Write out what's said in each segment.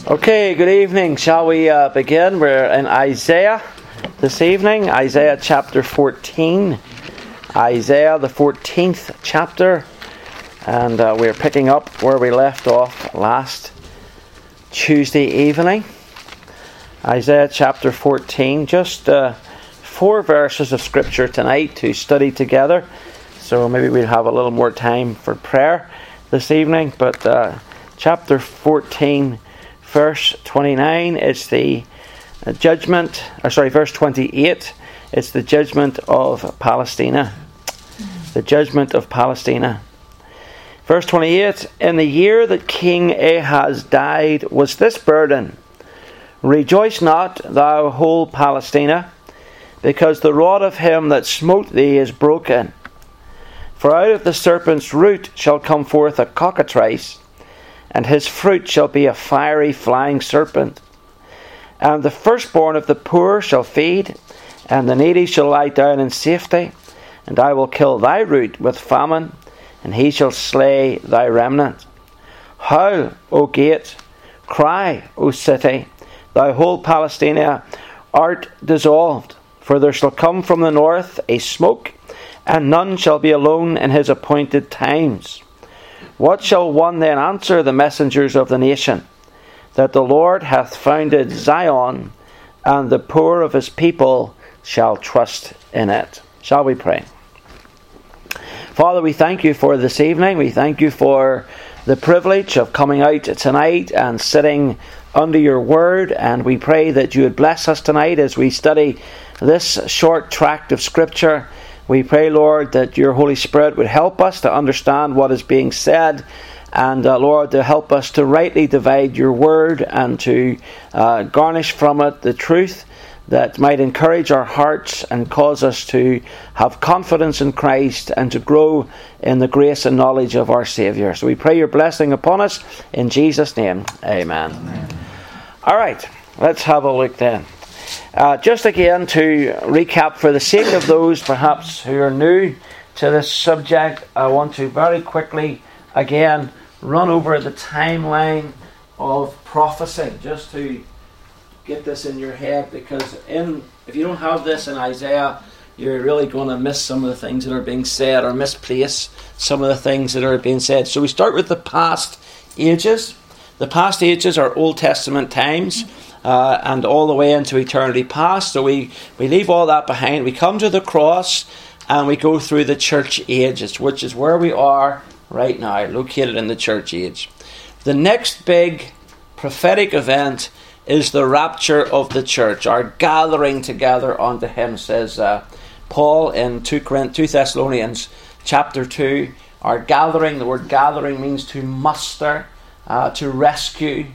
Okay, good evening. Shall we begin? We're in Isaiah this evening, Isaiah chapter 14. Isaiah, the 14th chapter. And we're picking up where we left off last Tuesday evening. Isaiah chapter 14. Just 4 verses of scripture tonight to study together. So maybe we'll have a little more time for prayer this evening. But chapter 14, verse 29, it's the judgment, verse 28, it's the judgment of Palestina. The judgment of Palestina. Verse 28, in the year that King Ahaz died was this burden, rejoice not, thou whole Palestina, because the rod of him that smote thee is broken. For out of the serpent's root shall come forth a cockatrice, and his fruit shall be a fiery flying serpent. And the firstborn of the poor shall feed, and the needy shall lie down in safety. And I will kill thy root with famine, and he shall slay thy remnant. Howl, O gate, cry, O city, thou whole Palestina art dissolved. For there shall come from the north a smoke, and none shall be alone in his appointed times. What shall one then answer the messengers of the nation? That the Lord hath founded Zion, and the poor of his people shall trust in it. Shall we pray? Father, we thank you for this evening. We thank you for the privilege of coming out tonight and sitting under your word. And we pray that you would bless us tonight as we study this short tract of scripture. We pray, Lord, that your Holy Spirit would help us to understand what is being said, and Lord, to help us to rightly divide your word and to garnish from it the truth that might encourage our hearts and cause us to have confidence in Christ and to grow in the grace and knowledge of our Saviour. So we pray your blessing upon us in Jesus' name. Amen. All right, let's have a look then. Just again to recap, for the sake of those perhaps who are new to this subject, I want to very quickly again run over the timeline of prophecy, just to get this in your head, because if you don't have this in Isaiah, you're really going to miss some of the things that are being said, or misplace some of the things that are being said. So we start with the past ages. The past ages are Old Testament times, and all the way into eternity past. So we leave all that behind. We come to the cross and we go through the church ages, which is where we are right now, located in the church age. The next big prophetic event is the rapture of the church, our gathering together unto him, says Paul in 2 Thessalonians chapter 2. Our gathering, the word gathering means to muster, to rescue.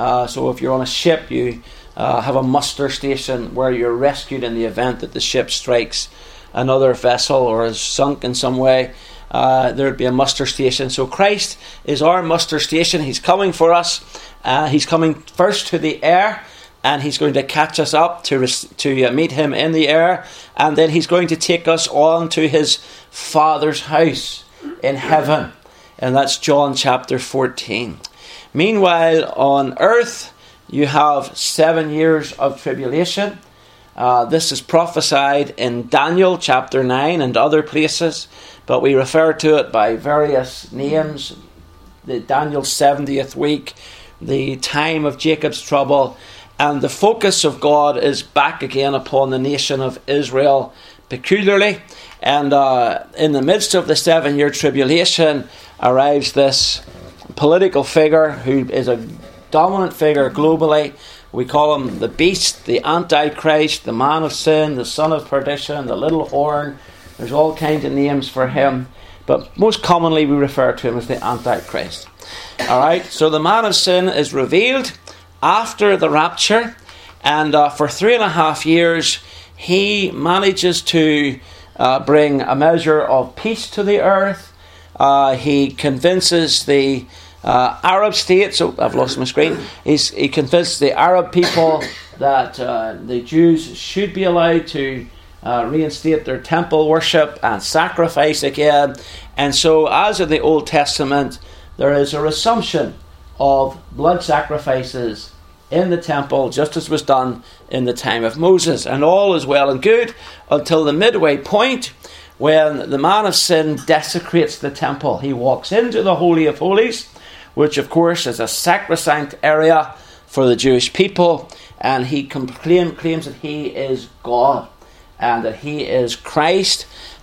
So if you're on a ship, you have a muster station where you're rescued in the event that the ship strikes another vessel or is sunk in some way. There would be a muster station. So Christ is our muster station. He's coming for us. He's coming first to the air, and he's going to catch us up to meet him in the air, and then he's going to take us on to his Father's house in heaven. And that's John chapter 14. Meanwhile, on earth, you have 7 years of tribulation. This is prophesied in Daniel chapter 9 and other places, but we refer to it by various names. The Daniel's 70th week, the time of Jacob's trouble, and the focus of God is back again upon the nation of Israel peculiarly. And in the midst of the 7-year tribulation arrives this political figure who is a dominant figure globally. We call him the beast, the Antichrist, the man of sin, the son of perdition, the little horn. There's all kinds of names for him, but most commonly we refer to him as the Antichrist. Alright, so the man of sin is revealed after the rapture, and for 3.5 years he manages to bring a measure of peace to the earth. He convinces the Arab states, I've lost my screen. He convinced the Arab people that the Jews should be allowed to reinstate their temple worship and sacrifice again. And so, as in the Old Testament, there is a resumption of blood sacrifices in the temple, just as was done in the time of Moses. And all is well and good until the midway point, when the man of sin desecrates the temple. He walks into the Holy of Holies, which of course is a sacrosanct area for the Jewish people, and he claims that he is God and that he is Christ.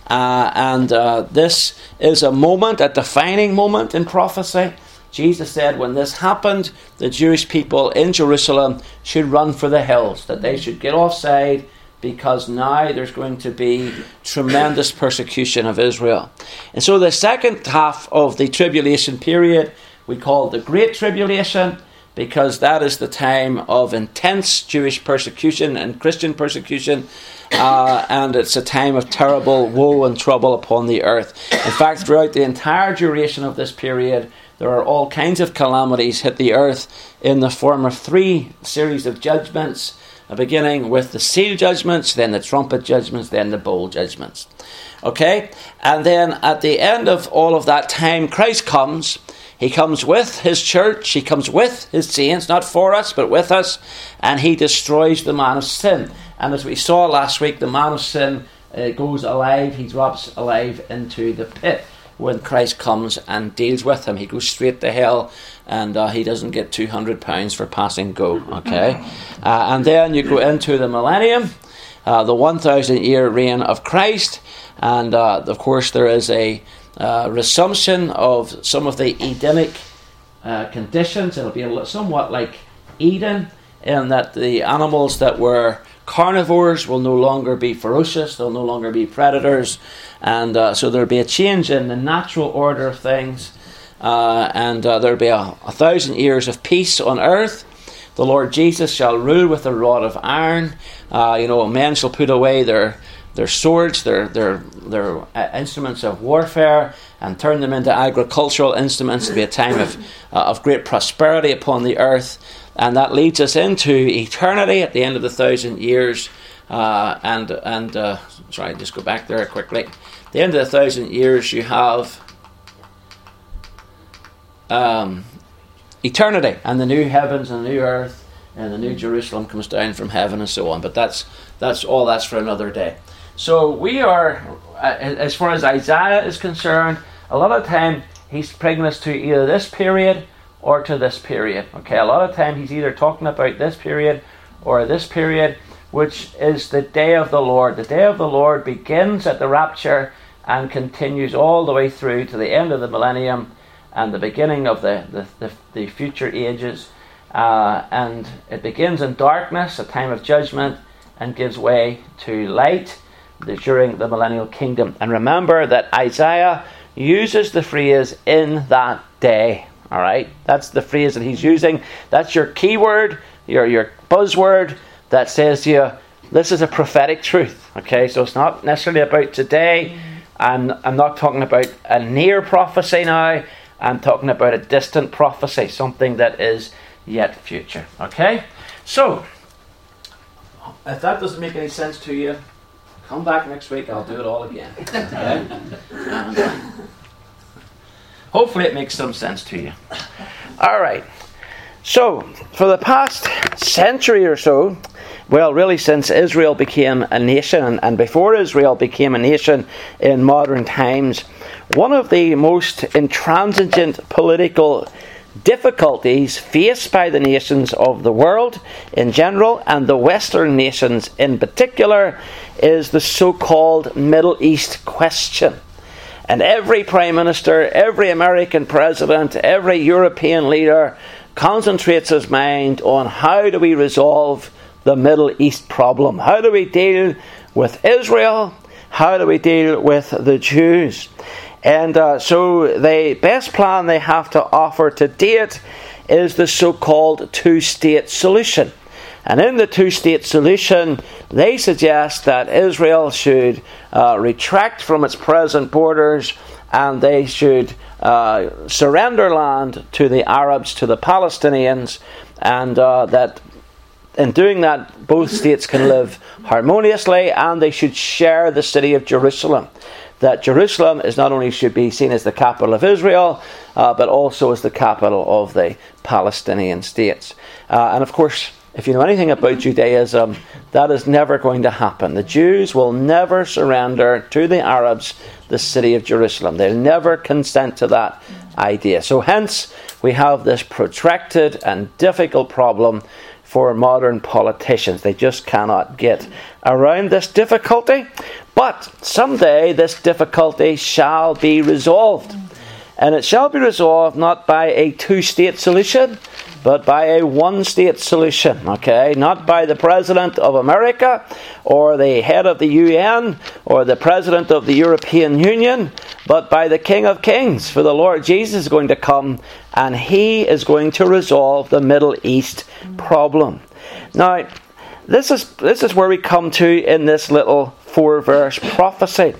This is a defining moment in prophecy. Jesus said when this happened, the Jewish people in Jerusalem should run for the hills, that they should get offside, because now there's going to be tremendous persecution of Israel. And so the second half of the tribulation period we call the Great Tribulation, because that is the time of intense Jewish persecution and Christian persecution, and it's a time of terrible woe and trouble upon the earth. In fact, throughout the entire duration of this period, there are all kinds of calamities hit the earth in the form of 3 series of judgments, beginning with the seal judgments, then the trumpet judgments, then the bowl judgments. Okay? And then at the end of all of that time, Christ comes. He comes with his church, he comes with his saints, not for us, but with us, and he destroys the man of sin. And as we saw last week, the man of sin goes alive, he drops alive into the pit when Christ comes and deals with him. He goes straight to hell, and he doesn't get £200 for passing go. Okay? And then you go into the millennium, the 1,000-year reign of Christ, and of course there is a resumption of some of the Edenic conditions. It'll be somewhat like Eden, in that the animals that were carnivores will no longer be ferocious, they'll no longer be predators, and so there'll be a change in the natural order of things, and there'll be 1,000 years of peace on earth. The Lord Jesus shall rule with a rod of iron. Men shall put away their swords, their instruments of warfare, and turn them into agricultural instruments. To be a time of great prosperity upon the earth, and that leads us into eternity at the end of the 1,000 years. Sorry, just go back there quickly. At the end of the 1,000 years, you have eternity, and the new heavens and the new earth, and the new Jerusalem comes down from heaven, and so on. But that's for another day. So we are, as far as Isaiah is concerned, a lot of time he's bringing us to either this period or to this period. Okay, a lot of time he's either talking about this period or this period, which is the day of the Lord. The day of the Lord begins at the rapture and continues all the way through to the end of the millennium and the beginning of the future ages. And it begins in darkness, a time of judgment, and gives way to light during the millennial kingdom. And remember that Isaiah uses the phrase "in that day." All right, that's the phrase that he's using. That's your keyword, your buzzword that says to you, this is a prophetic truth. Okay, so it's not necessarily about today. I'm not talking about a near prophecy now. I'm talking about a distant prophecy, something that is yet future. Okay, so if that doesn't make any sense to you, come back next week, I'll do it all again. Okay? Hopefully it makes some sense to you. Alright, so for the past century or so, well, really since Israel became a nation, and before Israel became a nation in modern times, one of the most intransigent political difficulties faced by the nations of the world in general, and the Western nations in particular, is the so-called Middle East question. And every Prime Minister, every American President, every European leader concentrates his mind on how do we resolve the Middle East problem? How do we deal with Israel? How do we deal with the Jews? And so the best plan they have to offer to date is the so-called two-state solution. And in the two-state solution, they suggest that Israel should retract from its present borders, and they should surrender land to the Arabs, to the Palestinians, and that in doing that, both states can live harmoniously, and they should share the city of Jerusalem. that Jerusalem is not only should be seen as the capital of Israel, but also as the capital of the Palestinian states. And of course, if you know anything about Judaism, that is never going to happen. The Jews will never surrender to the Arabs the city of Jerusalem. They'll never consent to that idea. So hence, we have this protracted and difficult problem for modern politicians. They just cannot get around this difficulty. But someday this difficulty shall be resolved. And it shall be resolved not by a two-state solution, but by a one-state solution, okay? Not by the President of America, or the head of the UN, or the President of the European Union, but by the King of Kings. For the Lord Jesus is going to come, and He is going to resolve the Middle East problem. Now, this is where we come to in this little 4-verse prophecy.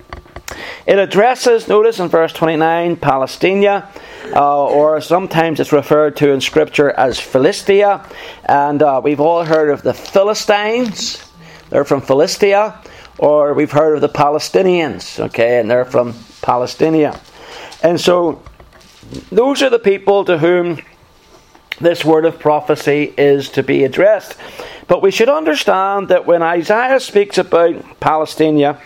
It addresses, notice in verse 29, Palestina, or sometimes it's referred to in Scripture as Philistia. And we've all heard of the Philistines. They're from Philistia. Or we've heard of the Palestinians, okay, and they're from Palestina. And so those are the people to whom this word of prophecy is to be addressed. But we should understand that when Isaiah speaks about Palestina,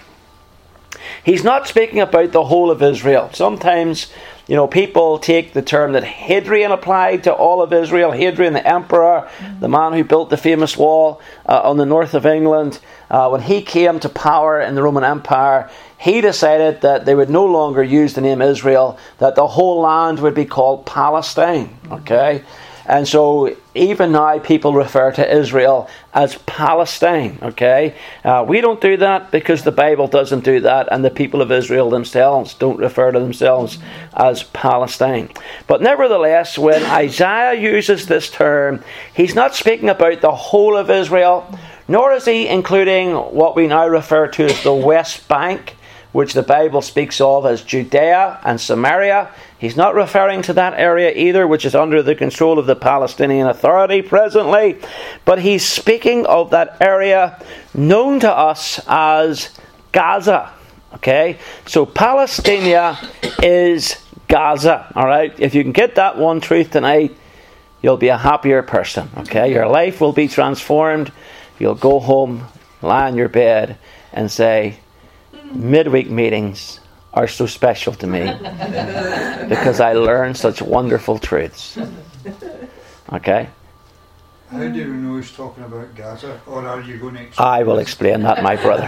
he's not speaking about the whole of Israel. Sometimes, people take the term that Hadrian applied to all of Israel. Hadrian, the emperor, the man who built the famous wall on the north of England. When he came to power in the Roman Empire, he decided that they would no longer use the name Israel, that the whole land would be called Palestine. Okay? And so even now people refer to Israel as Palestine, okay? We don't do that because the Bible doesn't do that, and the people of Israel themselves don't refer to themselves as Palestine. But nevertheless, when Isaiah uses this term, he's not speaking about the whole of Israel, nor is he including what we now refer to as the West Bank, which the Bible speaks of as Judea and Samaria. He's not referring to that area either, which is under the control of the Palestinian Authority presently. But he's speaking of that area known to us as Gaza. Okay? So Palestina is Gaza. Alright? If you can get that one truth tonight, you'll be a happier person. Okay? Your life will be transformed. You'll go home, lie in your bed, and say, midweek meetings are so special to me because I learn such wonderful truths. Okay? How do you know he's talking about Gaza? Or are you going to explain? I will explain that, my brother.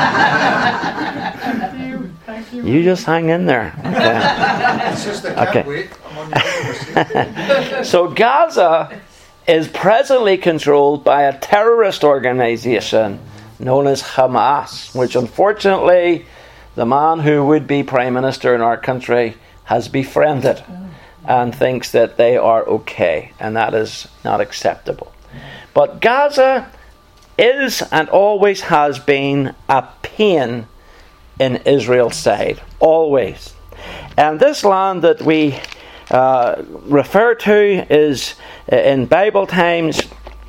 Thank you. You just hang in there. Okay? It's just I can't wait. I'm on the So Gaza is presently controlled by a terrorist organization known as Hamas, which unfortunately the man who would be Prime Minister in our country has befriended and thinks that they are okay, and that is not acceptable. But Gaza is and always has been a pain in Israel's side, always. And this land that we refer to is, in Bible times,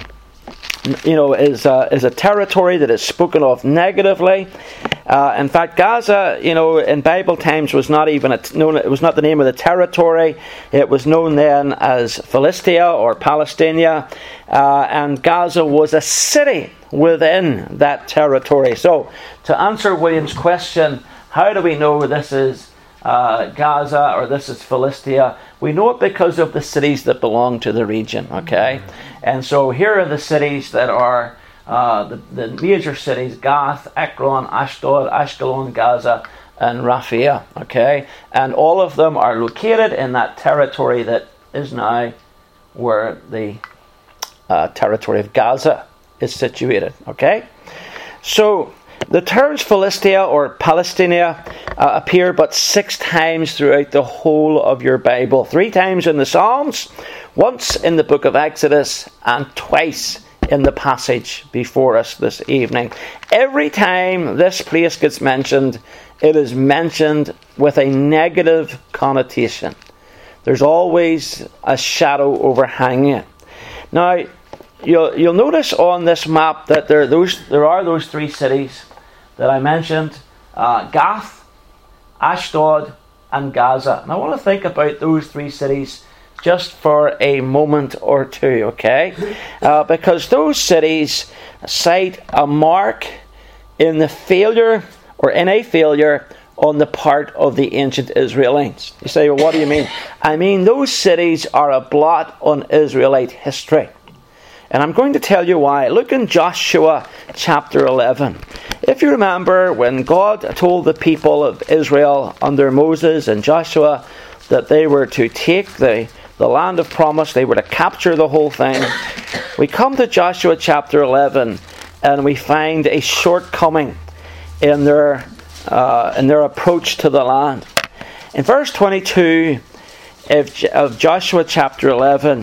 is a territory that is spoken of negatively. In fact, Gaza, in Bible times was not even it was not the name of the territory. It was known then as Philistia or Palestina, and Gaza was a city within that territory. So, to answer William's question, how do we know this is Gaza or this is Philistia? We know it because of the cities that belong to the region, okay? And so here are the cities that are the major cities: Gath, Ekron, Ashdod, Ashkelon, Gaza, and Raphah, okay? And all of them are located in that territory that is now where the territory of Gaza is situated, okay? So the terms Philistia or Palestina appear but 6 times throughout the whole of your Bible. 3 times in the Psalms, once in the book of Exodus, and twice in the passage before us this evening. Every time this place gets mentioned, it is mentioned with a negative connotation. There's always a shadow overhanging it. Now, you'll notice on this map that there are those 3 cities that I mentioned: Gath, Ashdod, and Gaza. And I want to think about those three cities just for a moment or two, okay? Because those cities cite a mark in a failure on the part of the ancient Israelites. You say, well, what do you mean? I mean, those cities are a blot on Israelite history. And I'm going to tell you why. Look in Joshua chapter 11. If you remember, when God told the people of Israel under Moses and Joshua that they were to take the land of promise, they were to capture the whole thing, we come to Joshua chapter 11 and we find a shortcoming in their approach to the land. In verse 22 of Joshua chapter 11,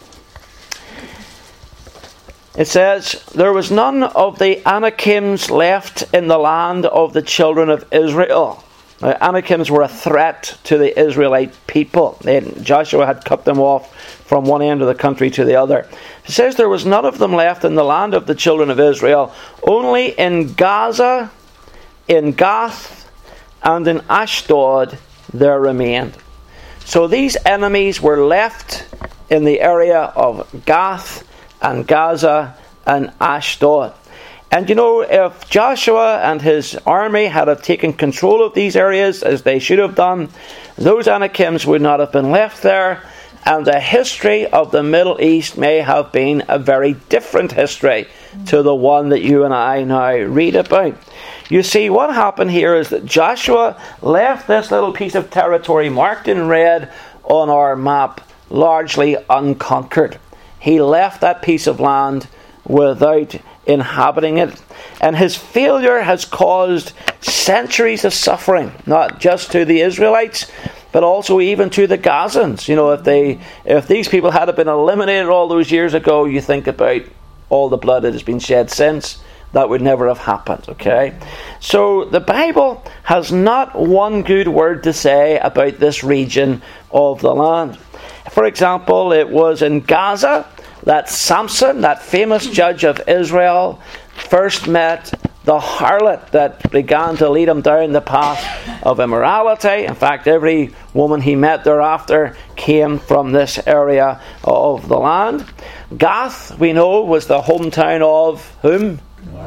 it says, "There was none of the Anakims left in the land of the children of Israel." Now, Anakims were a threat to the Israelite people. Joshua had cut them off from one end of the country to the other. It says, "There was none of them left in the land of the children of Israel, only in Gaza, in Gath, and in Ashdod there remained." So these enemies were left in the area of Gath and Gaza and Ashdod. And you know, if Joshua and his army had have taken control of these areas as they should have done, those Anakims would not have been left there, and the history of the Middle East may have been a very different history to the one that you and I now read about. You see, what happened here is that Joshua left this little piece of territory marked in red on our map largely unconquered. He left that piece of land without inhabiting it. And his failure has caused centuries of suffering, not just to the Israelites, but also even to the Gazans. You know, if these people had been eliminated all those years ago, you think about all the blood that has been shed since, that would never have happened, okay? So the Bible has not one good word to say about this region of the land. For example, it was in Gaza that Samson, that famous judge of Israel, first met the harlot that began to lead him down the path of immorality. In fact, every woman he met thereafter came from this area of the land. Gath, we know, was the hometown of whom?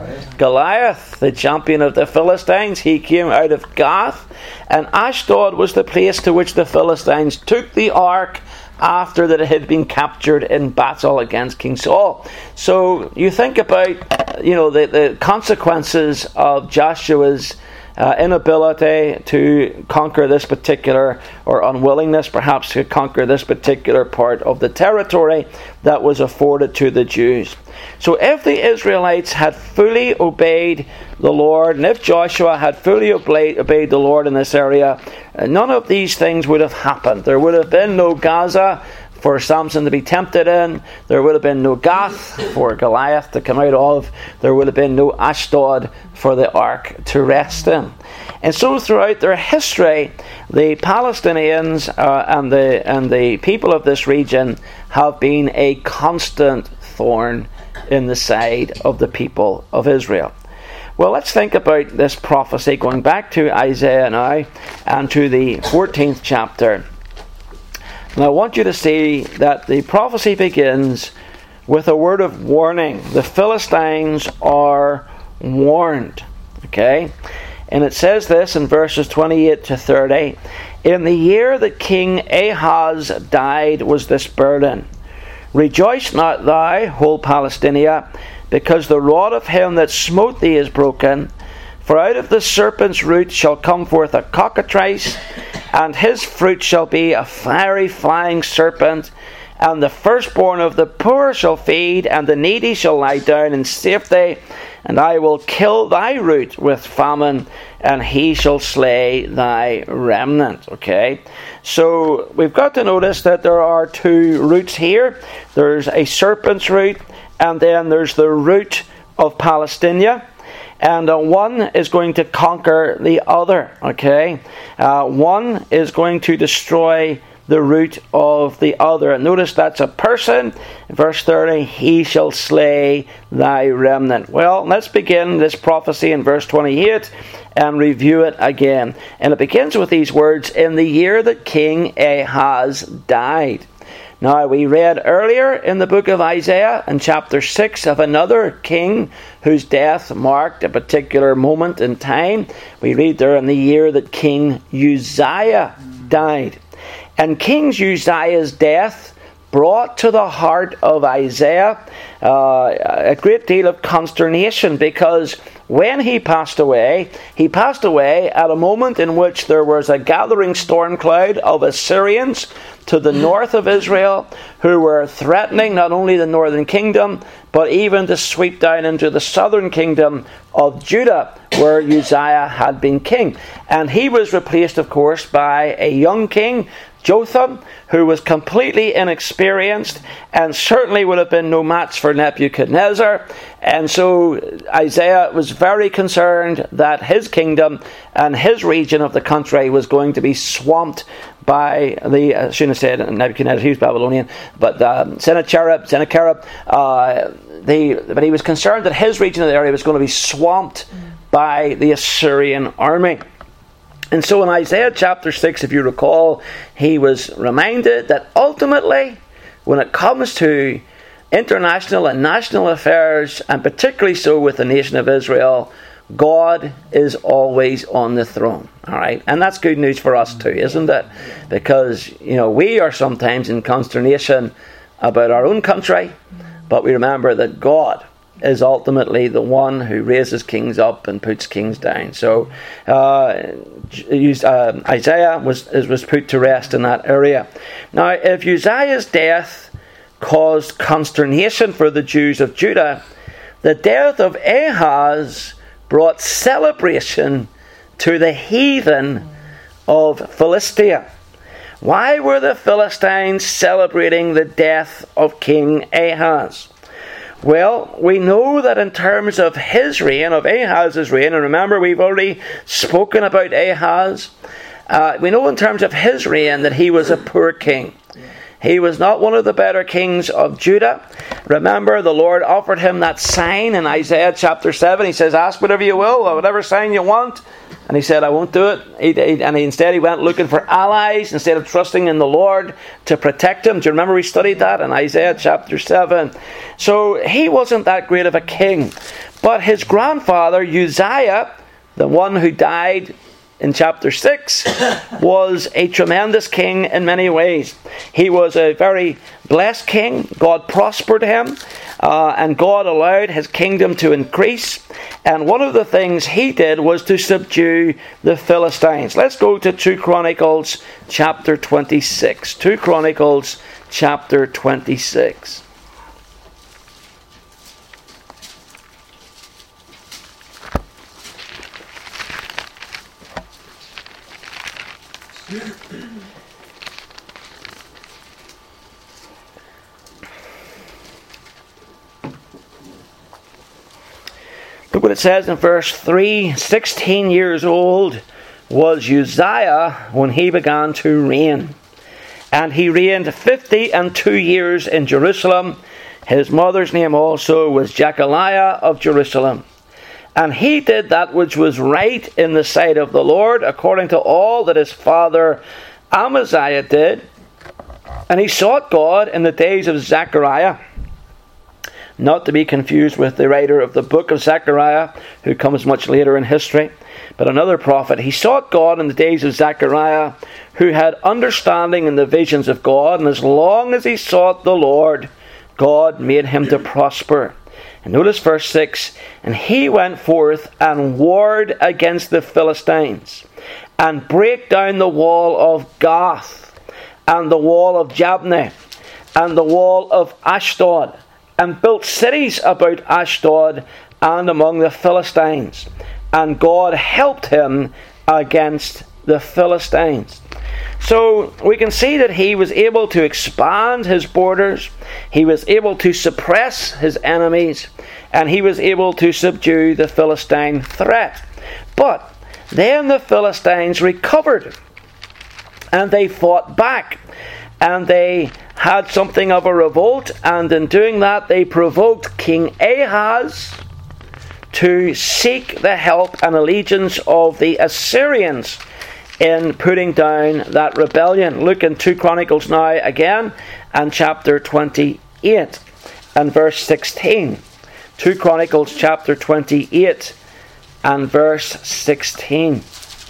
Goliath, the champion of the Philistines. He came out of Gath. And Ashdod was the place to which the Philistines took the ark after that it had been captured in battle against King Saul. So you think about, the consequences of Joshua's inability to conquer this particular, or unwillingness perhaps to conquer this particular part of the territory that was afforded to the Jews. So if the Israelites had fully obeyed the Lord, and if Joshua had fully obeyed the Lord in this area, none of these things would have happened. There would have been no Gaza for Samson to be tempted in. There would have been no Gath for Goliath to come out of. There would have been no Ashdod for the ark to rest in. And so throughout their history, the Palestinians and the people of this region have been a constant thorn in the side of the people of Israel. Well, let's think about this prophecy, going back to Isaiah now and to the 14th chapter. And I want you to see that the prophecy begins with a word of warning. The Philistines are warned. Okay? And it says this in verses 28 to 30. "In the year that King Ahaz died was this burden. Rejoice not thou, whole Palestinia, because the rod of him that smote thee is broken. For out of the serpent's root shall come forth a cockatrice, and his fruit shall be a fiery flying serpent. And the firstborn of the poor shall feed, and the needy shall lie down in safety. And I will kill thy root with famine, and he shall slay thy remnant." Okay, so we've got to notice that there are two roots here. There's a serpent's root, and then there's the root of Palestinia. And one is going to conquer the other. Okay, one is going to destroy the root of the other. And notice that's a person. In verse 30, he shall slay thy remnant. Well, let's begin this prophecy in verse 28 and review it again. And it begins with these words, in the year that King Ahaz died. Now, we read earlier in the book of Isaiah, in chapter 6, of another king whose death marked a particular moment in time. We read there in the year that King Uzziah died. And King Uzziah's death brought to the heart of Isaiah a great deal of consternation, because when he passed away at a moment in which there was a gathering storm cloud of Assyrians to the north of Israel, who were threatening not only the northern kingdom, but even to sweep down into the southern kingdom of Judah, where Uzziah had been king. And he was replaced, of course, by a young king, Jotham, who was completely inexperienced and certainly would have been no match for Nebuchadnezzar. And so Isaiah was very concerned that his kingdom and his region of the country was going to be swamped by the, I shouldn't have said Nebuchadnezzar, he was Babylonian, but Sennacherib, but he was concerned that his region of the area was going to be swamped by the Assyrian army. And so in Isaiah chapter 6, if you recall, he was reminded that ultimately, when it comes to international and national affairs, and particularly so with the nation of Israel, God is always on the throne. All right, and that's good news for us too, isn't it? Because, we are sometimes in consternation about our own country, but we remember that God is ultimately the one who raises kings up and puts kings down. So Isaiah was put to rest in that area. Now, if Uzziah's death caused consternation for the Jews of Judah, the death of Ahaz brought celebration to the heathen of Philistia. Why were the Philistines celebrating the death of King Ahaz? Well, we know that in terms of his reign, of Ahaz's reign, and remember we've already spoken about Ahaz, we know in terms of his reign that he was a poor king. He was not one of the better kings of Judah. Remember, the Lord offered him that sign in Isaiah chapter 7. He says, ask whatever you will, or whatever sign you want. And he said, I won't do it. Instead he went looking for allies instead of trusting in the Lord to protect him. Do you remember we studied that in Isaiah chapter 7? So he wasn't that great of a king. But his grandfather, Uzziah, the one who died in chapter 6, was a tremendous king in many ways. He was a very blessed king. God prospered him, and God allowed his kingdom to increase. And one of the things he did was to subdue the Philistines. Let's go to 2 Chronicles chapter 26. 2 Chronicles chapter 26. Look what it says in verse 3. 16 years old was Uzziah when he began to reign. And he reigned 52 years in Jerusalem. His mother's name also was Jechaliah of Jerusalem. And he did that which was right in the sight of the Lord, according to all that his father Amaziah did. And he sought God in the days of Zechariah, not to be confused with the writer of the book of Zechariah, who comes much later in history, but another prophet. He sought God in the days of Zechariah, who had understanding in the visions of God, and as long as he sought the Lord, God made him to prosper. And notice verse 6, and he went forth and warred against the Philistines, and brake down the wall of Gath, and the wall of Jabneh, and the wall of Ashdod, and built cities about Ashdod and among the Philistines. And God helped him against the Philistines. So we can see that he was able to expand his borders, he was able to suppress his enemies, and he was able to subdue the Philistine threat. But then the Philistines recovered. And they fought back. And they had something of a revolt. And in doing that, they provoked King Ahaz to seek the help and allegiance of the Assyrians in putting down that rebellion. Look in 2 Chronicles now again, and chapter 28 and verse 16. 2 Chronicles chapter 28 and verse 16.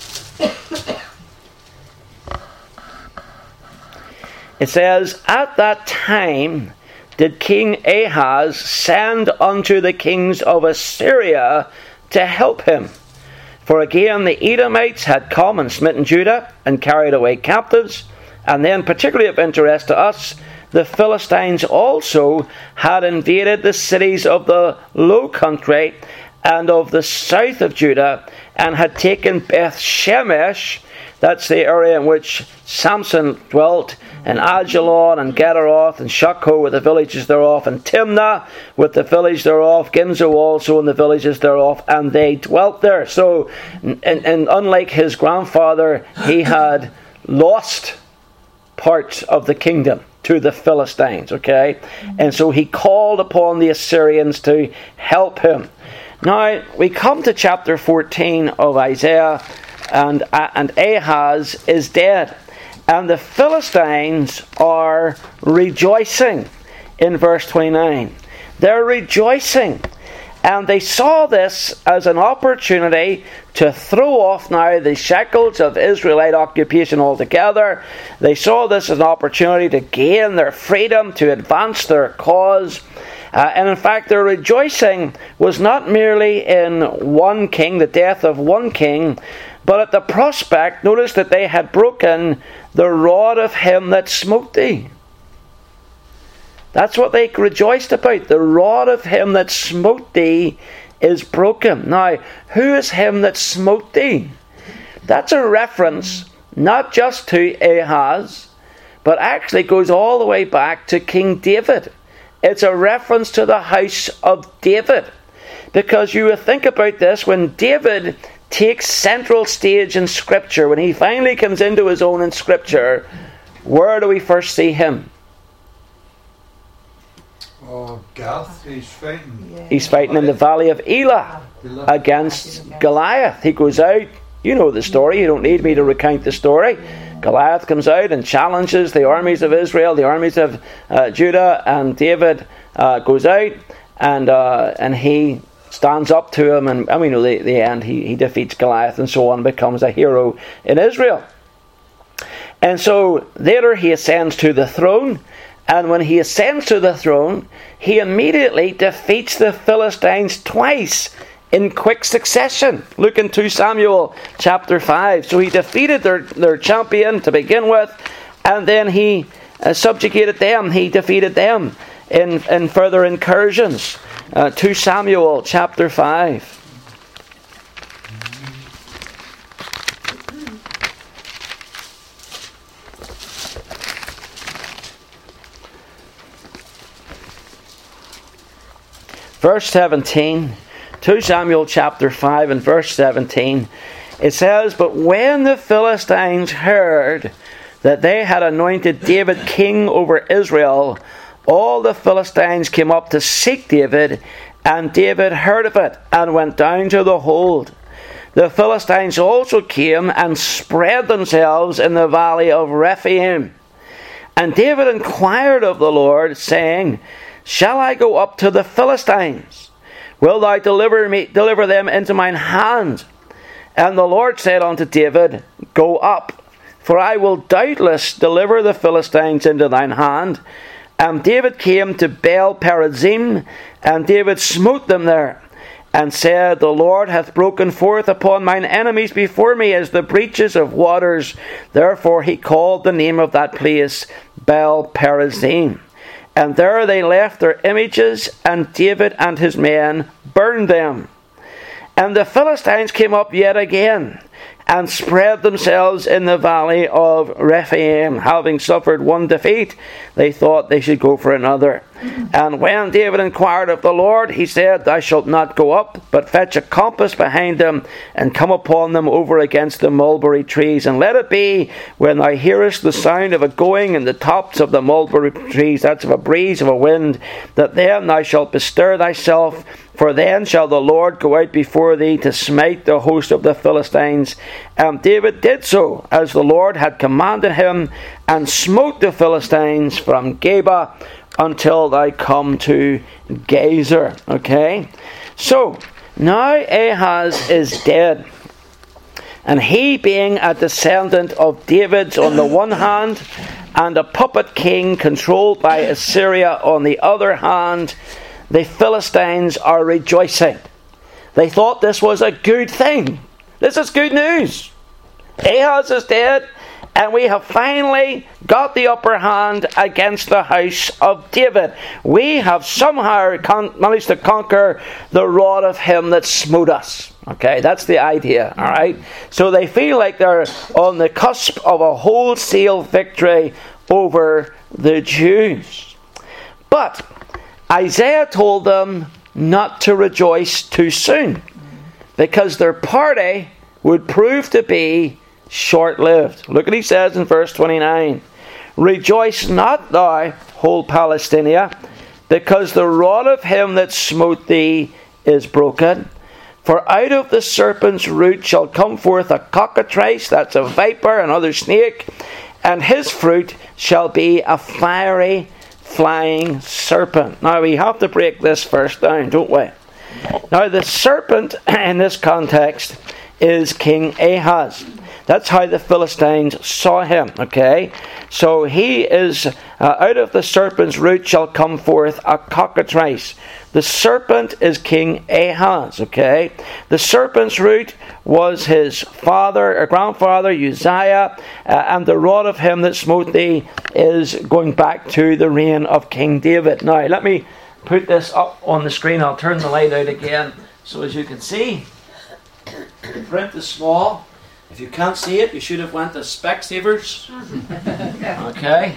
It says, "At that time did King Ahaz send unto the kings of Assyria to help him. For again the Edomites had come and smitten Judah and carried away captives. And then, particularly of interest to us, the Philistines also had invaded the cities of the low country and of the south of Judah, and had taken Beth Shemesh," that's the area in which Samson dwelt, "and Ajalon, and Gederoth, and Shakko with the villages thereof, and Timnah with the village thereof, Ginzo also and the villages thereof, and they dwelt there." So, and unlike his grandfather, he had lost parts of the kingdom to the Philistines, okay? And so he called upon the Assyrians to help him. Now, we come to chapter 14 of Isaiah, and Ahaz is dead. And the Philistines are rejoicing in verse 29. They're rejoicing. And they saw this as an opportunity to throw off now the shackles of Israelite occupation altogether. They saw this as an opportunity to gain their freedom, to advance their cause. And in fact, their rejoicing was not merely in one king, the death of one king, but at the prospect, notice that they had broken the rod of him that smote thee. That's what they rejoiced about. The rod of him that smote thee is broken. Now, who is him that smote thee? That's a reference not just to Ahaz, but actually goes all the way back to King David. It's a reference to the house of David. Because you would think about this, when David takes central stage in Scripture, when he finally comes into his own in Scripture, where do we first see him? Oh, Gath, he's fighting. Yeah. He's fighting in the valley of Elah against Goliath. He goes out, you know the story, you don't need me to recount the story. Goliath comes out and challenges the armies of Israel, the armies of Judah, and David goes out and he stands up to him, and we know the end. He defeats Goliath and so on, becomes a hero in Israel. And so later he ascends to the throne, and when he ascends to the throne, he immediately defeats the Philistines twice in quick succession. Look in 2 Samuel chapter 5. So he defeated their champion to begin with, and then he subjugated them. He defeated them in further incursions. 2 Samuel chapter 5. Verse 17, 2 Samuel chapter 5 and verse 17, it says, "But when the Philistines heard that they had anointed David king over Israel, all the Philistines came up to seek David, and David heard of it and went down to the hold. The Philistines also came and spread themselves in the valley of Rephaim. And David inquired of the Lord, saying, Shall I go up to the Philistines? Wilt thou deliver them into mine hand? And the Lord said unto David, Go up, for I will doubtless deliver the Philistines into thine hand. And David came to Baal Perazim, and David smote them there, and said, The Lord hath broken forth upon mine enemies before me as the breaches of waters. Therefore he called the name of that place Baal Perazim. And there they left their images, and David and his men burned them. And the Philistines came up yet again, and spread themselves in the valley of Rephaim. Having suffered one defeat, they thought they should go for another. And when David inquired of the Lord, he said, Thou shalt not go up, but fetch a compass behind them, and come upon them over against the mulberry trees. And let it be, when thou hearest the sound of a going in the tops of the mulberry trees, that's of a breeze of a wind, that then thou shalt bestir thyself, for then shall the Lord go out before thee to smite the host of the Philistines. And David did so, as the Lord had commanded him, and smote the Philistines from Geba until they come to Gezer. Okay? So, now Ahaz is dead. And he, being a descendant of David's on the one hand, and a puppet king controlled by Assyria on the other hand, the Philistines are rejoicing. They thought this was a good thing. This is good news. Ahaz is dead, and we have finally got the upper hand against the house of David. We have somehow managed to conquer the rod of him that smote us. Okay, that's the idea, alright? So they feel like they're on the cusp of a wholesale victory over the Jews. But Isaiah told them not to rejoice too soon, because their party would prove to be short-lived. Look what he says in verse 29. Rejoice not thou, whole Palestina, because the rod of him that smote thee is broken. For out of the serpent's root shall come forth a cockatrice, that's a viper, another snake, and his fruit shall be a fiery flying serpent. Now we have to break this first down, don't we? Now the serpent in this context is King Ahaz. That's how the Philistines saw him, okay? So he is, out of the serpent's root shall come forth a cockatrice. The serpent is King Ahaz, okay? The serpent's root was his father, or grandfather, Uzziah, and the rod of him that smote thee is going back to the reign of King David. Now, let me put this up on the screen. I'll turn the light out again, so as you can see, the print is small. If you can't see it, you should have went to Specsavers. Okay.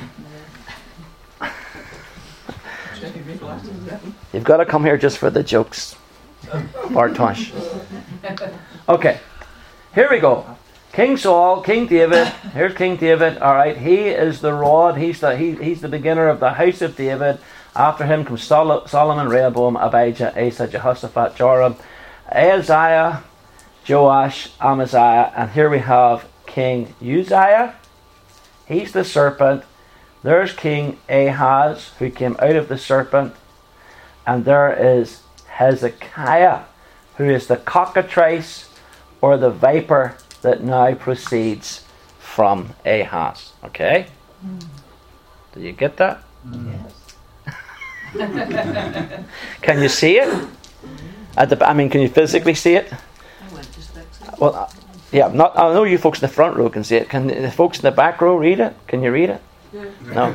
You've got to come here just for the jokes, Bartosh. Okay, here we go. King Saul, King David. Here's King David. All right, he is the rod. He's the beginner of the house of David. After him comes Solomon, Rehoboam, Abijah, Asa, Jehoshaphat, Joram, Ahaziah, Joash, Amaziah, and here we have King Uzziah. He's the serpent. There's King Ahaz, who came out of the serpent. And there is Hezekiah, who is the cockatrice, or the viper that now proceeds from Ahaz. Okay? Do you get that? Yes. Can you see it? Can you physically see it? Well, yeah, I know you folks in the front row can see it. Can the folks in the back row read it? Can you read it? No.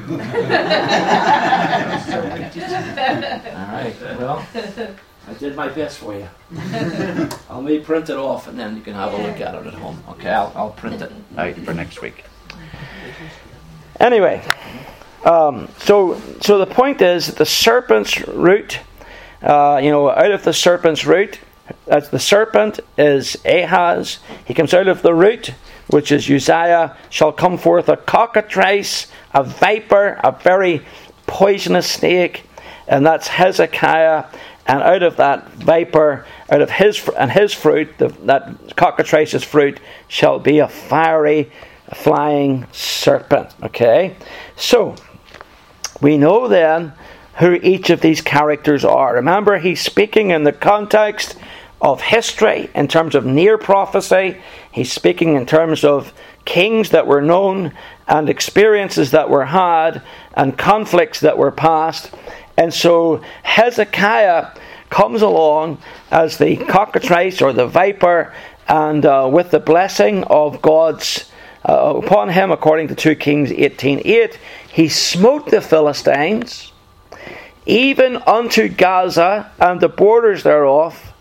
Alright, well, I did my best for you. I'll maybe print it off and then you can have a look at it at home. Okay, I'll print it out for next week. Anyway, so the point is that the serpent's root, out of the serpent's root, as the serpent is Ahaz, he comes out of the root, which is Uzziah, shall come forth a cockatrice, a viper, a very poisonous snake, and that's Hezekiah. And out of that viper, out of his fruit, that cockatrice's fruit, shall be a fiery, flying serpent. Okay, so we know then who each of these characters are. Remember, he's speaking in the context of history, in terms of near prophecy. He's speaking in terms of kings that were known, and experiences that were had, and conflicts that were past. And so Hezekiah comes along as the cockatrice or the viper, and with the blessing of God's upon him, according to 2 Kings 18:8, he smote the Philistines, even unto Gaza and the borders thereof,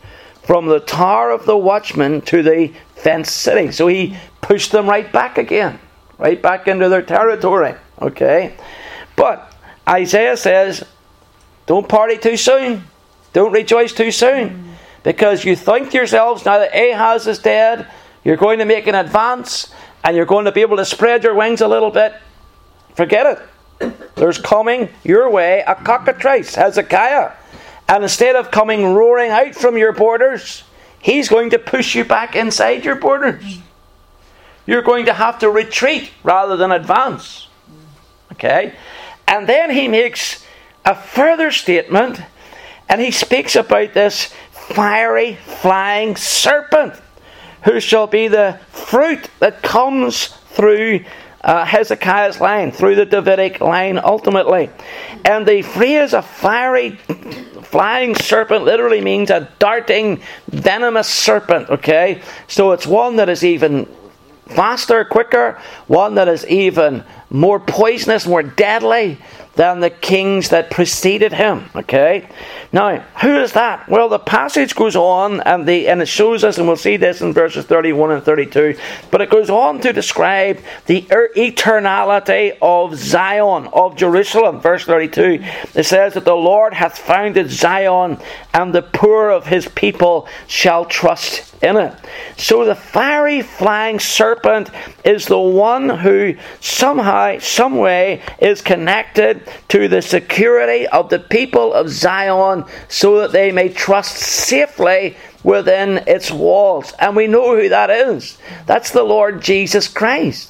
from the tower of the watchman to the fenced city. So he pushed them right back again, right back into their territory. Okay, but Isaiah says, don't party too soon, don't rejoice too soon, because you think to yourselves, now that Ahaz is dead, you're going to make an advance and you're going to be able to spread your wings a little bit. Forget it. There's coming your way a cockatrice, Hezekiah, and instead of coming roaring out from your borders, he's going to push you back inside your borders. You're going to have to retreat rather than advance. Okay? And then he makes a further statement, and he speaks about this fiery flying serpent, who shall be the fruit that comes through Hezekiah's line, through the Davidic line ultimately. And the phrase a fiery flying serpent literally means a darting, venomous serpent. Okay? So it's one that is even faster, quicker, one that is even more poisonous, more deadly than the kings that preceded him. Okay? Now, who is that? Well, the passage goes on and it shows us, and we'll see this in verses 31 and 32, but it goes on to describe the eternality of Zion, of Jerusalem. Verse 32, it says that the Lord hath founded Zion, and the poor of his people shall trust in it. So the fiery flying serpent is the one who somehow, some way is connected to the security of the people of Zion, so that they may trust safely within its walls. And we know who that is. That's the Lord Jesus Christ.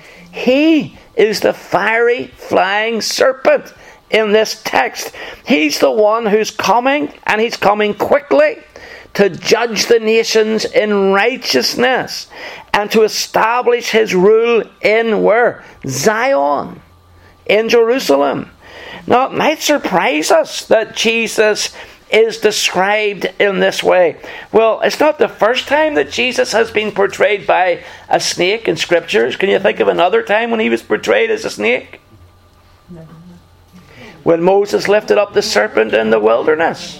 He is the fiery flying serpent in this text. He's the one who's coming, and he's coming quickly, to judge the nations in righteousness and to establish his rule in where? Zion, in Jerusalem. Now, it might surprise us that Jesus is described in this way. Well, it's not the first time that Jesus has been portrayed by a snake in Scriptures. Can you think of another time when he was portrayed as a snake? When Moses lifted up the serpent in the wilderness.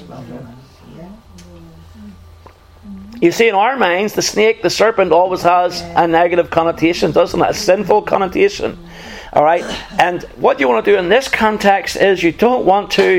You see, in our minds, the snake, the serpent, always has a negative connotation, doesn't it? A sinful connotation. Alright? And what you want to do in this context is you don't want to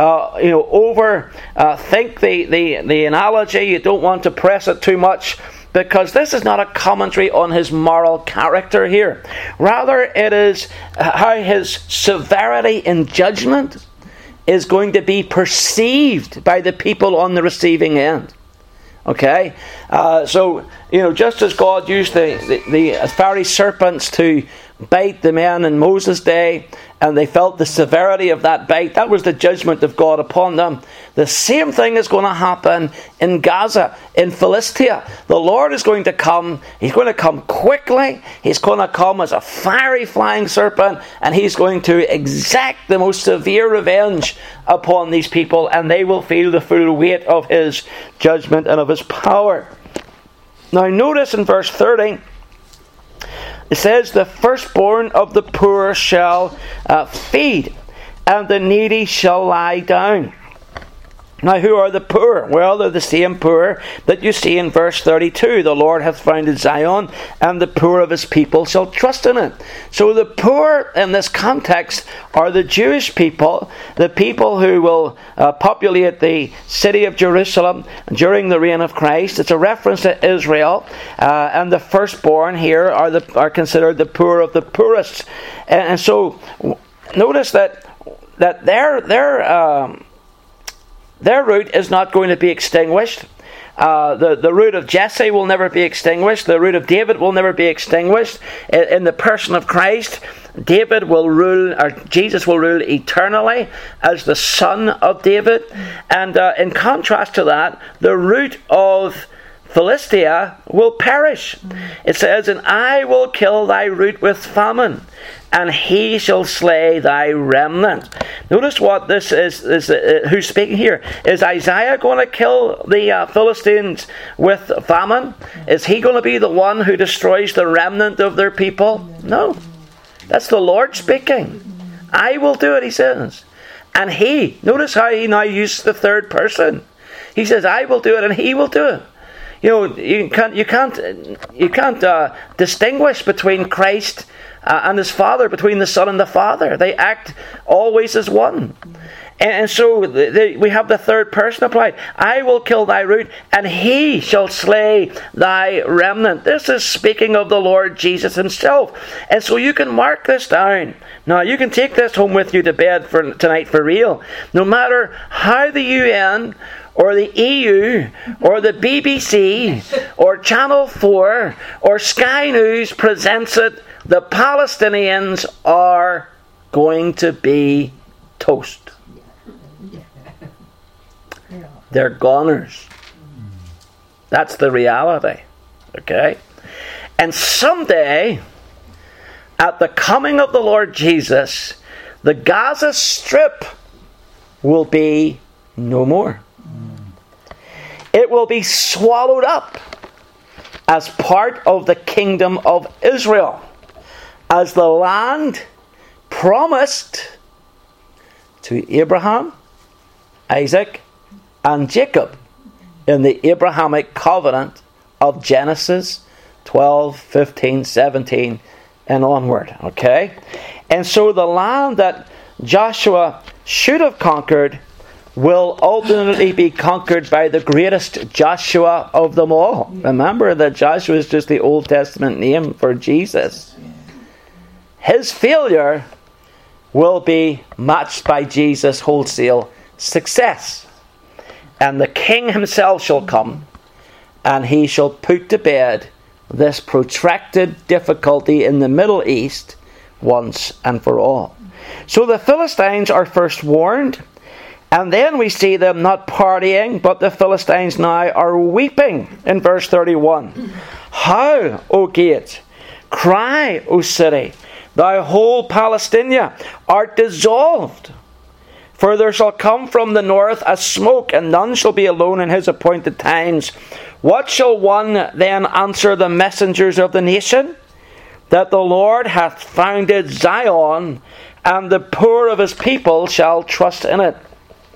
think the analogy. You don't want to press it too much, because this is not a commentary on his moral character here. Rather, it is how his severity in judgment is going to be perceived by the people on the receiving end. Okay, so just as God used the fiery serpents to bite the men in Moses' day, and they felt the severity of that bite, that was the judgment of God upon them. The same thing is going to happen in Gaza, in Philistia. The Lord is going to come. He's going to come quickly. He's going to come as a fiery flying serpent, and he's going to exact the most severe revenge upon these people, and they will feel the full weight of his judgment and of his power. Now notice in verse 30, it says, the firstborn of the poor shall feed, and the needy shall lie down. Now, who are the poor? Well, they're the same poor that you see in verse 32. The Lord hath founded Zion, and the poor of his people shall trust in it. So the poor in this context are the Jewish people, the people who will populate the city of Jerusalem during the reign of Christ. It's a reference to Israel, and the firstborn here are considered the poor of the poorest. And so notice that their root is not going to be extinguished. The root of Jesse will never be extinguished. The root of David will never be extinguished. In the person of Christ, David will rule, or Jesus will rule eternally as the son of David. And in contrast to that, the root of Philistia will perish. It says, and I will kill thy root with famine, and he shall slay thy remnant. Notice what this is who's speaking here. Is Isaiah going to kill the Philistines with famine? Is he going to be the one who destroys the remnant of their people? No. That's the Lord speaking. I will do it, he says. And he, notice how he now uses the third person. He says, I will do it and he will do it. You can't distinguish between Christ and his Father, between the Son and the Father. They act always as one. And so we have the third person applied. I will kill thy root, and he shall slay thy remnant. This is speaking of the Lord Jesus himself. And so you can mark this down. Now, you can take this home with you to bed for tonight for real. No matter how the UN or the EU or the BBC or Channel 4 or Sky News presents it, the Palestinians are going to be toast. They're goners. That's the reality. Okay? And someday, at the coming of the Lord Jesus, the Gaza Strip will be no more. It will be swallowed up as part of the kingdom of Israel, as the land promised to Abraham, Isaac, and Jacob in the Abrahamic covenant of Genesis 12, 15, 17 and onward. Okay? And so the land that Joshua should have conquered will ultimately be conquered by the greatest Joshua of them all. Remember that Joshua is just the Old Testament name for Jesus. His failure will be matched by Jesus' wholesale success. And the king himself shall come, and he shall put to bed this protracted difficulty in the Middle East once and for all. So the Philistines are first warned, and then we see them not partying, but the Philistines now are weeping in verse 31. How, O gate? Cry, O city! Thou whole Palestina art dissolved. For there shall come from the north a smoke, and none shall be alone in his appointed times. What shall one then answer the messengers of the nation? That the Lord hath founded Zion, and the poor of his people shall trust in it.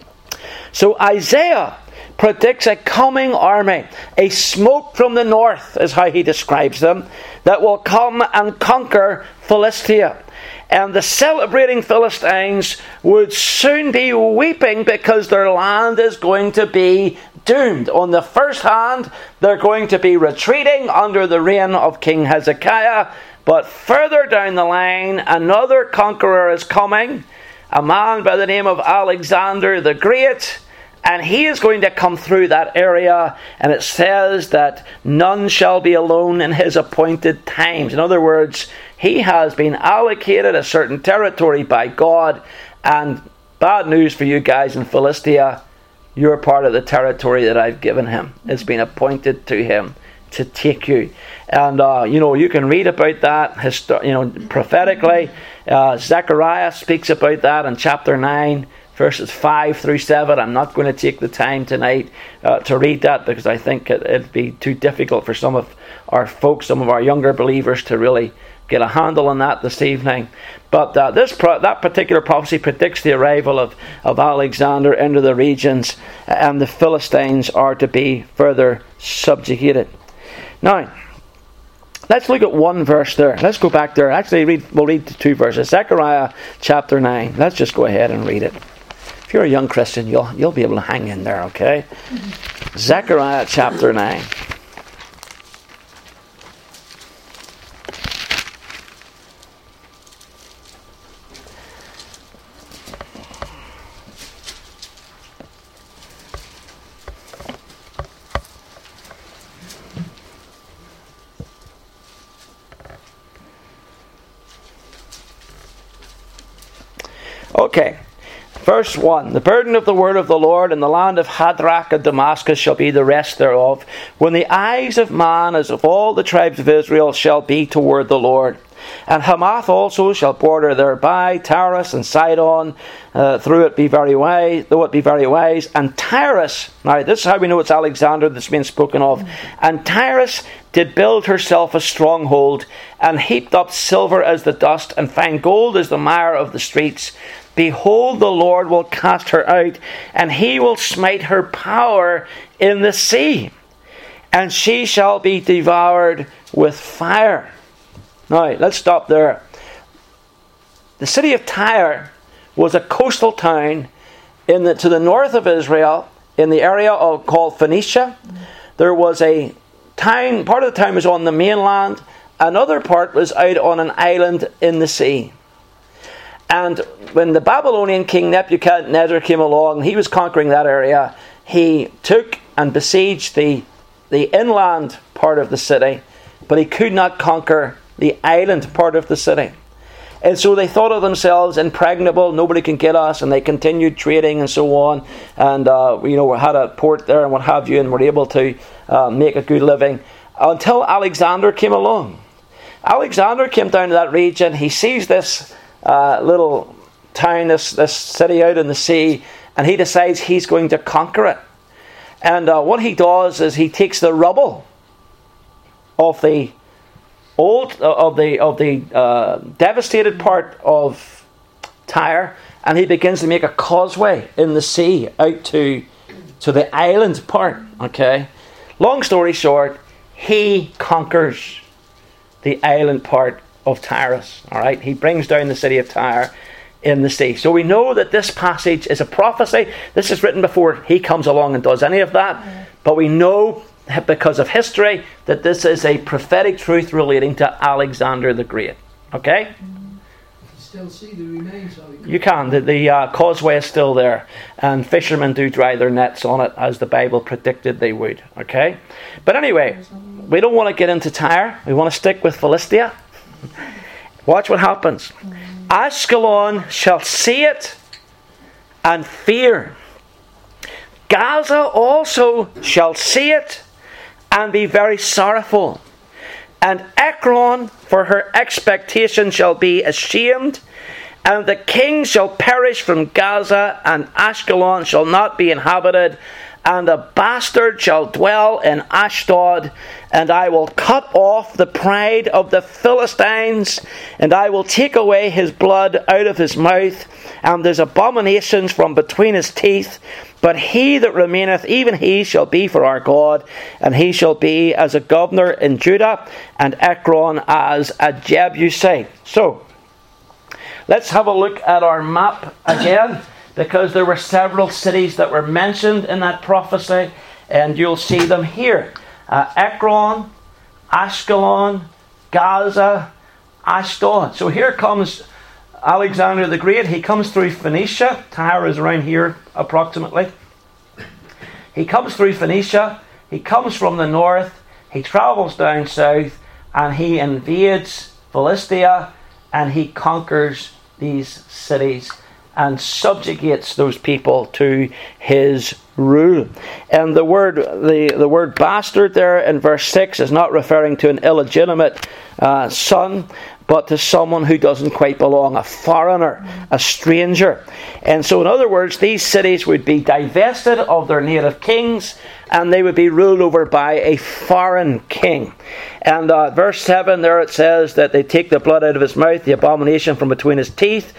So Isaiah predicts a coming army, a smoke from the north is how he describes them, that will come and conquer Philistia. And the celebrating Philistines would soon be weeping because their land is going to be doomed. On the first hand, they're going to be retreating under the reign of King Hezekiah. But further down the line, another conqueror is coming, a man by the name of Alexander the Great. And he is going to come through that area, and it says that none shall be alone in his appointed times. In other words, he has been allocated a certain territory by God, and bad news for you guys in Philistia, you're part of the territory that I've given him. It's been appointed to him to take you. And you can read about that prophetically. Zechariah speaks about that in chapter 9. Verses 5 through 7. I'm not going to take the time tonight to read that because I think it'd be too difficult for some of our folks, some of our younger believers to really get a handle on that this evening. But that particular prophecy predicts the arrival of Alexander into the regions, and the Philistines are to be further subjugated. Now, let's look at one verse there. Let's go back there. Actually, we'll read the two verses. Zechariah chapter 9. Let's just go ahead and read it. If you're a young Christian, you'll be able to hang in there, okay? Zechariah chapter 9. Okay. Verse 1. The burden of the word of the Lord in the land of Hadrach and Damascus shall be the rest thereof, when the eyes of man as of all the tribes of Israel shall be toward the Lord. And Hamath also shall border thereby, Tyrus and Sidon, though it be very wise. And Tyrus, now this is how we know it's Alexander that's been spoken of. And Tyrus did build herself a stronghold, and heaped up silver as the dust, and fine gold as the mire of the streets. behold, the Lord will cast her out, and he will smite her power in the sea, and she shall be devoured with fire. Now, let's stop there. The city of Tyre was a coastal town to the north of Israel, in the area called Phoenicia. There was a town, part of the town was on the mainland, another part was out on an island in the sea. And when the Babylonian king Nebuchadnezzar came along, he was conquering that area. He took and besieged the inland part of the city, but he could not conquer the island part of the city. And so they thought of themselves impregnable, nobody can get us, and they continued trading and so on, and we had a port there and what have you, and were able to make a good living until Alexander came along. Alexander came down to that region. He sees this little town, this city out in the sea, and he decides he's going to conquer it. And what he does is he takes the rubble of the devastated part of Tyre, and he begins to make a causeway in the sea out to the island part. Okay, long story short, he conquers the island part of Tyrus. All right, he brings down the city of Tyre in the sea. So we know that this passage is a prophecy. This is written before he comes along and does any of that, but we know, because of history, that this is a prophetic truth relating to Alexander the Great. Okay? You still see the remains of it. You can. The causeway is still there, and fishermen do dry their nets on it, as the Bible predicted they would. Okay? But anyway, we don't want to get into Tyre. We want to stick with Philistia. Watch what happens. Ashkelon shall see it and fear. Gaza also shall see it and be very sorrowful. And Ekron for her expectation shall be ashamed. And the king shall perish from Gaza, and Ashkelon shall not be inhabited. And a bastard shall dwell in Ashdod. And I will cut off the pride of the Philistines, and I will take away his blood out of his mouth, and his abominations from between his teeth. But he that remaineth, even he shall be for our God, and he shall be as a governor in Judah, and Ekron as a Jebusite. So, let's have a look at our map again, because there were several cities that were mentioned in that prophecy, and you'll see them here. Ekron, Ashkelon, Gaza, Ashdod. So here comes Alexander the Great. He comes through Phoenicia. Tyre is around here approximately. He comes through Phoenicia. He comes from the north. He travels down south, and he invades Philistia, and he conquers these cities and subjugates those people to his rule. And the word bastard there in verse 6 is not referring to an illegitimate son, but to someone who doesn't quite belong, a foreigner, a stranger. And so in other words, these cities would be divested of their native kings, and they would be ruled over by a foreign king. And verse 7 there, it says that they take the blood out of his mouth, the abomination from between his teeth.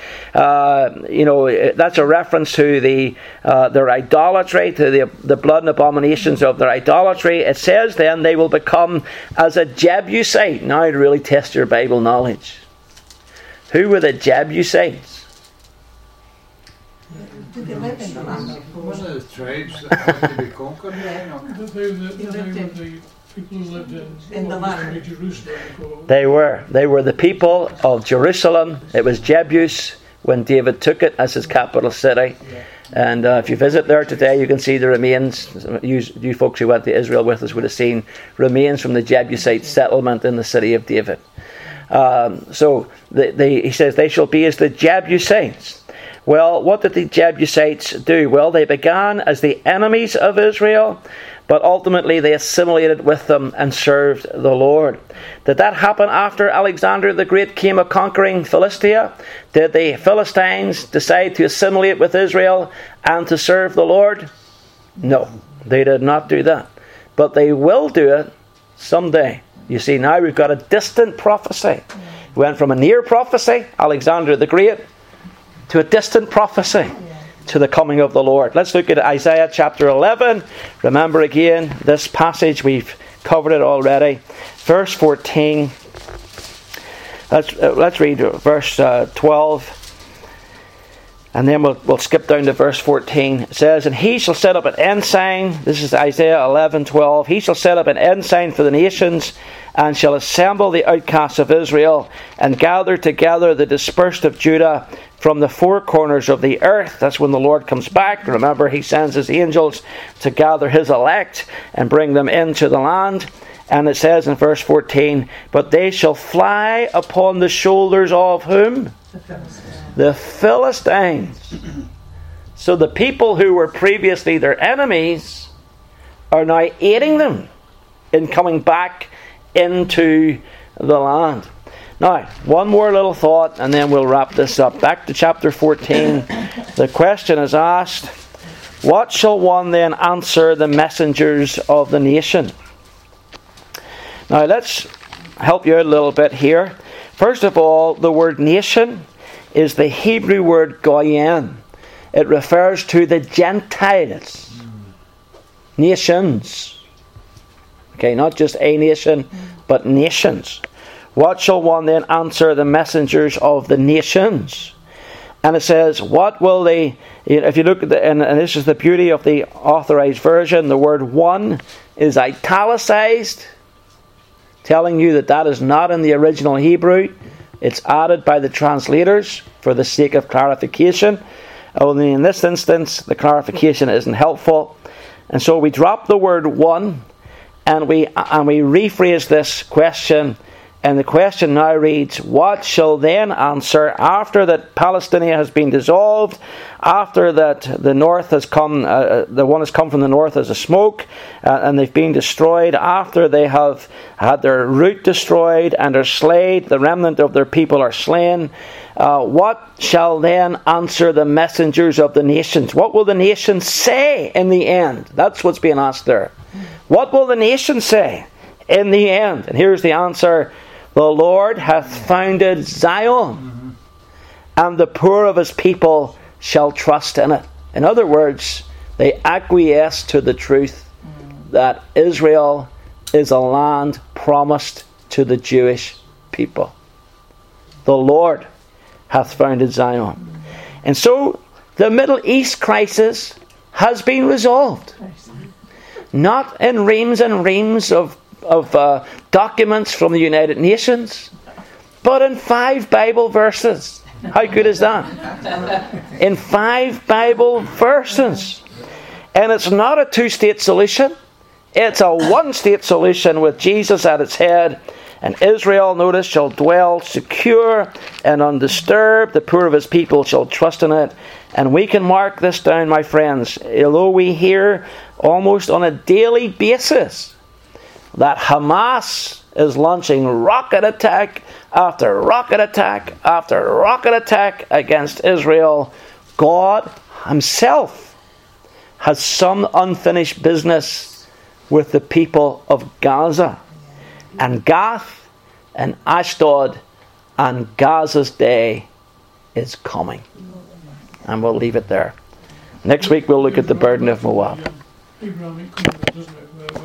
That's a reference to their idolatry, to the blood and abominations of their idolatry. It says then they will become as a Jebusite. Now to really test your Bible knowledge. Who were the Jebusites? Did they live in the land before? One of the tribes that had to be conquered. Yeah. They were the people who lived in the land. Jerusalem. They were the people of Jerusalem. It was Jebus when David took it as his capital city. And if you visit there today, you can see the remains. You folks who went to Israel with us would have seen remains from the Jebusite settlement in the city of David. So he says they shall be as the Jebusites. Well, what did the Jebusites do? Well, they began as the enemies of Israel, but ultimately they assimilated with them and served the Lord. Did that happen after Alexander the Great came a conquering Philistia? Did the Philistines decide to assimilate with Israel and to serve the Lord? No, they did not do that. But they will do it someday. You see, now we've got a distant prophecy. We went from a near prophecy, Alexander the Great, to a distant prophecy to the coming of the Lord. Let's look at Isaiah chapter 11. Remember again, this passage, we've covered it already. Verse 14. Let's read verse 12. And then we'll skip down to verse 14. It says, "And he shall set up an ensign." This is Isaiah 11:12. "He shall set up an ensign for the nations, and shall assemble the outcasts of Israel, and gather together the dispersed of Judah from the four corners of the earth." That's when the Lord comes back. Remember, he sends his angels to gather his elect and bring them into the land. And it says in verse 14, "But they shall fly upon the shoulders of" whom? The Philistines. So the people who were previously their enemies are now aiding them in coming back into the land. Now, one more little thought and then we'll wrap this up. Back to chapter 14. The question is asked, what shall one then answer the messengers of the nation? Now, let's help you out a little bit here. First of all, the word nation is the Hebrew word goyim. It refers to the Gentiles. Nations. Okay, not just a nation, but nations. What shall one then answer the messengers of the nations? And it says, what will they... If you look at and this is the beauty of the Authorized Version, the word one is italicized, telling you that is not in the original Hebrew. It's added by the translators for the sake of clarification. Only in this instance, the clarification isn't helpful. And so we drop the word one, and we rephrase this question. And the question now reads, what shall then answer after that Palestine has been dissolved, after that the north has come, the one has come from the north as a smoke, and they've been destroyed, after they have had their root destroyed and are slain, the remnant of their people are slain, what shall then answer the messengers of the nations? What will the nations say in the end? That's what's being asked there. What will the nations say in the end? And here's the answer. The Lord hath founded Zion, and the poor of his people shall trust in it. In other words, they acquiesce to the truth that Israel is a land promised to the Jewish people. The Lord hath founded Zion. And so the Middle East crisis has been resolved. Not in reams and reams of documents from the United Nations, but in 5 Bible verses. How good is that? In 5 Bible verses. And it's not a 2-state solution. It's a 1-state solution with Jesus at its head. And Israel, notice, shall dwell secure and undisturbed. The poor of his people shall trust in it. And we can mark this down, my friends, although we hear almost on a daily basis that Hamas is launching rocket attack after rocket attack after rocket attack against Israel. God himself has some unfinished business with the people of Gaza. And Gath and Ashdod and Gaza's day is coming. And we'll leave it there. Next week we'll look at the burden of Moab. Abrahamic covenant, doesn't it?